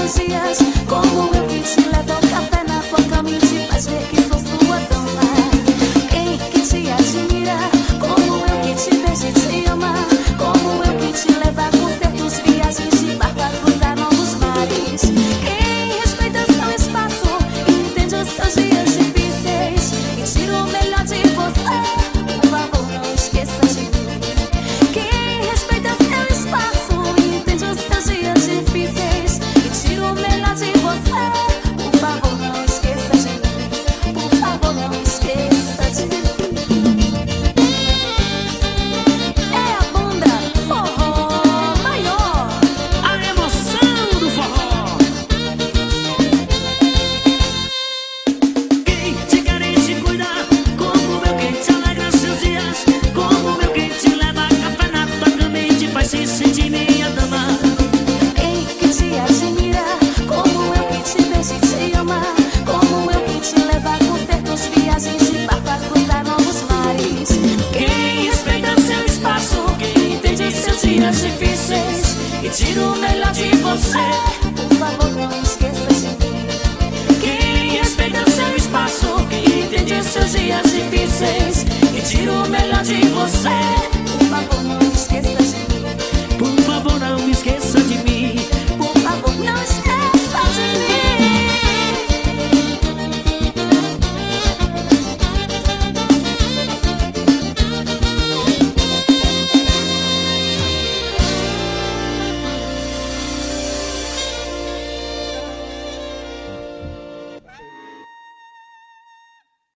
seus dias. Como eu que te levo ao café na boca, me te faz ver que sou sua dama. Quem que te admira, como eu que te beijo e te ama. Como eu que te levo a concertos, viagens de barco a cruzar novos mares. Quem respeita seu espaço e entende os seus dias difíceis e tira o melhor de você, por favor não esqueça de mim. Quem respeita seu espaço e entende os seus dias difíceis e tira o melhor de você, por favor não esqueça de mim. Por favor não esqueça de mim. É a banda Forró Maior, A emoção do forró. Quem te carente cuidar, como eu quem te alegra seus dias, como eu quem te leva café na tua cama e te faz se sentir minha dama. quem que te admira, como eu que te beijo e te ama. Como eu que te levo a concertos, viagens de barco a cruzar novos mares. Quem respeita seu espaço, quem entende seus dias difíceis e tira o melhor de você, Por favor não esqueça de mim. quem respeita seu espaço, quem entende seus dias difíceis e tira o melhor de você,